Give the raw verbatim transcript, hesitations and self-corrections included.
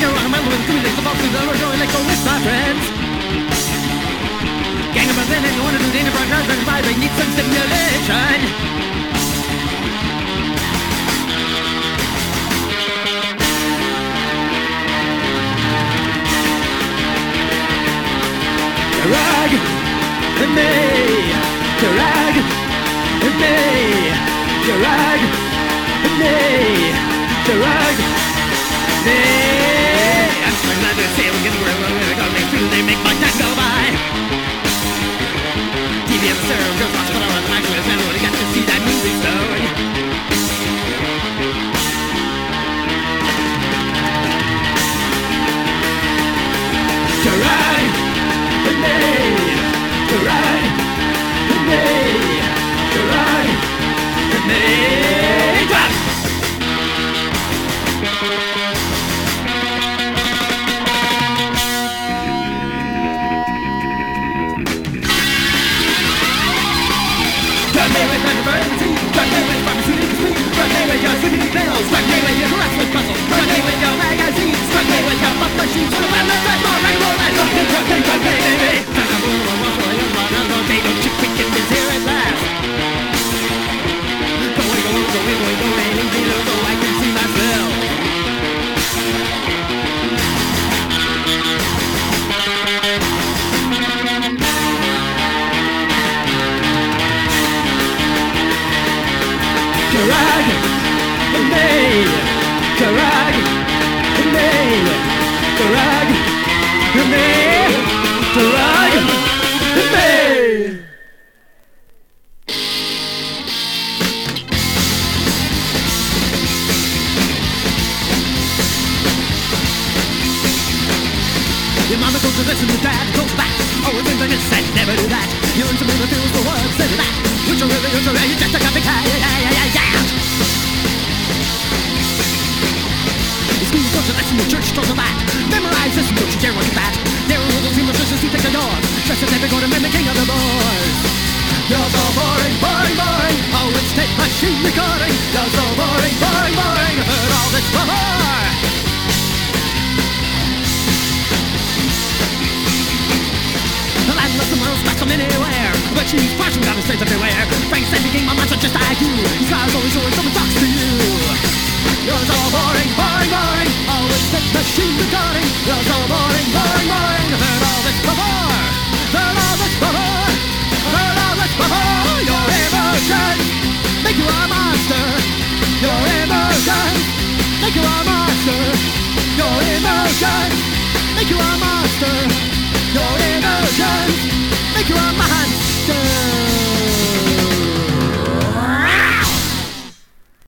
you're on a man with two legs, the box is over, going like go with my friends. Gang of men and you wanna do the enterprise, and five, they need some stimulation. Drag me, drag me, drag me, drag me. I'm trying not to say we're getting where we're gonna make sure they make my time go by. T V ever served girls hospital on the microwave, never really got to see that movie stone. Drag me, drag me, drag me, drag. Drag me with emergency, drag me with pharmaceutical speed, drag me with your sleeping pills, drag me with your harassment puzzle, drag me with your magazines, drag me with your fuck machines, full of madness, drag more, drag more, drag more, drag me, drag me, baby. Okay, don't you quicken this here at last. Go away, go away, go away, go away, go away, leave me alone so I can see myself. Drag me, drag me, drag me, drag me. Your mama goes to listen to dad, goes back. All the things I just said, never do that. You learn some of the feels the words, say that. Which are really, which are really just a copycat, yeah, yeah, yeah, yeah. The school goes to listen to church, strolls of that. Memorize this, don't you dare look at that. There are little dreamers, just to take the doors. Just as never gonna be the king of the boys. You're so boring, boring, boring. Oh, it's tape machine recording. You're so boring, boring, boring. I've heard all this before. The landless the world's back from anywhere, but she's flashing down the streets everywhere. Frank said he became a monster just like you. He smiles always sure someone talks to you. You're so boring, boring, boring. Oh, it's tape machine recording. You're so boring, boring, boring. I've heard all this before. Heard all this before. Heard all this before. Your emotions make you a monster. Your emotions make you a monster. Your emotions make you a monster.